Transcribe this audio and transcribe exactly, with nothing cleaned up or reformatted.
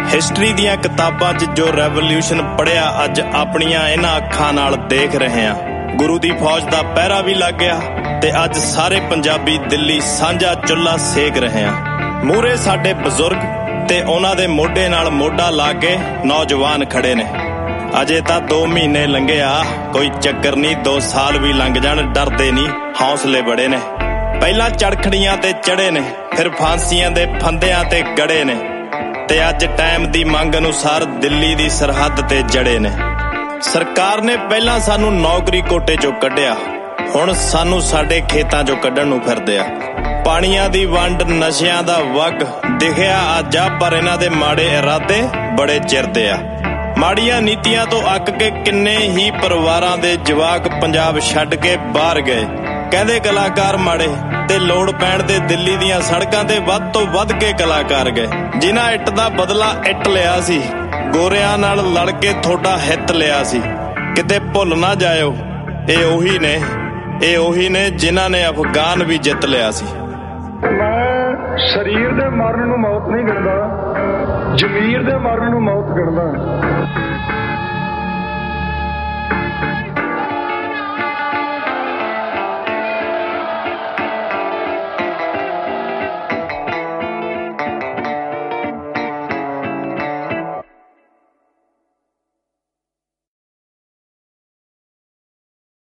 History दियां किताबां 'च जो रेवोल्यूशन पढ़िया अज अपनियां इन्हां अखां नाल देख रहे हां। गुरु दी फौज दा पहरा भी लग गया ते अज सारे पंजाबी दिल्ली सांझा चुल्हा सेक रहे हां। मूहरे साडे बजुर्ग ते उन्हां दे मोढे नाल मोढा ला के नौजवान खड़े ने। अजे तां दो महीने लंघे आ, कोई चक्कर नहीं, दो साल भी लंघ जाण, डरदे नहीं, हौसले बड़े ने। पहलां चड़खड़ियां ते चढ़े ने, फिर फांसियां दे फंदियां ते गड़े ने, ते अज टाइम दी मंग अनुसार दिल्ली दी सरहद ते जड़े ने। सरकार ने पहलां सानू नौकरी कोटे चों कढिया, हुण सानू साडे खेतां चों कढण नूं फिरदे आ। पाणियां दी वंड, नशियां दा वग दिखिया अज आ, पर इन्हां दे माड़े इरादे बड़े चिर दे आ। माड़ियां नीतियां तो अक के किन्ने ही परिवारां दे जवाक पंजाब छड्ड के बाहर गए। कहंदे कलाकार माड़े ते लोड़ पैण दे दिल्ली दियां सड़कां ते वध तो वध के कलाकार गए। जिन्हां इट दा बदला इट लिया सी, गोरियां नाल लड़ के थोड़ा हित लिया सी। किते भुल ना जायो, ए ओही ने ए ओही ने जिन्हां ने अफगान भी जित लिया सी। मैं शरीर दे मरण नूं मौत नहीं गिणदा, जमीर दे मरण नूं मौत गिणदा।